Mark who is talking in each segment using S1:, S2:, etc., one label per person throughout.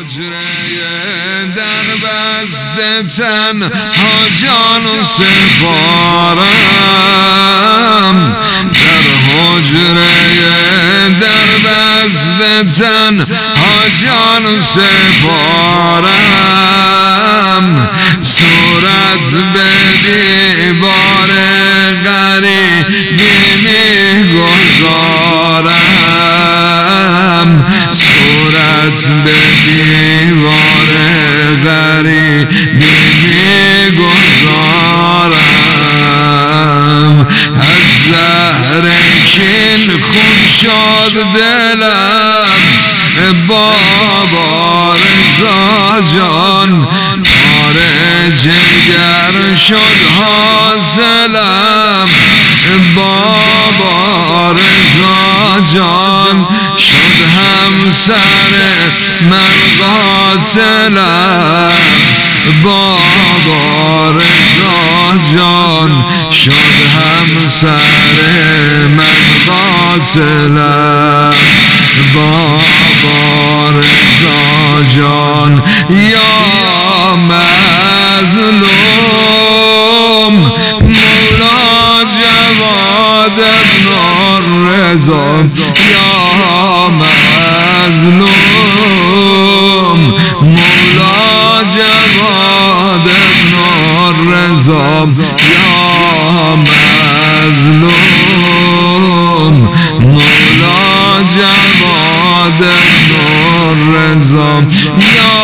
S1: حجره در بسته تنها جان سپارم، در حجره در بسته تنها جان سپارم، صورت به دیوار غریبی میگذارم، صورت به دیوار غریبی میگذارم. از زهر کین خون شد دلم بابا رضا جان، کار جگر شد حاصلم بابا رضا جان، شد همسر من قاتلم بابا رضا جان، شد همسر من قاتلم بابا رضا جان. یا مظلوم مولا جواد ابن رضا، یا مظلوم مولا جواد ابن رضا، یا مظلوم مولا جواد ابن رضا، یا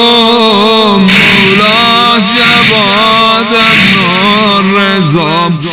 S1: مظلوم مولا جواد ابن رضا.